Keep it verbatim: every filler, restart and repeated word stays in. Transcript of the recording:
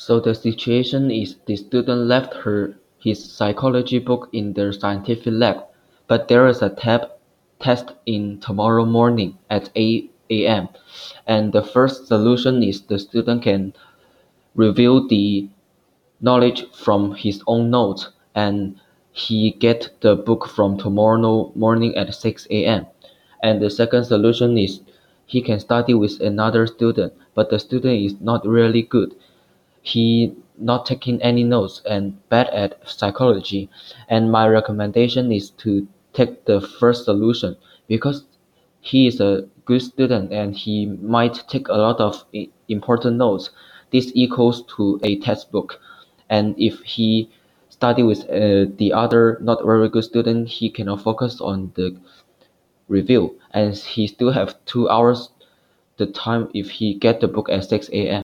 So the situation is the student left her his psychology book in the scientific lab, but there is a tab test in tomorrow morning at eight a m and the first solution is the student can review the knowledge from his own notes, and he get the book from tomorrow morning at six a m. And the second solution is he can study with another student, but the student is not really good. He not taking any notes and bad at psychology. And my recommendation is to take the first solution because he is a good student and he might take a lot of important notes. This equals to a textbook. And if he study with uh, the other not very good student, he cannot focus on the review, and he still have two hours the time if he get the book at six a m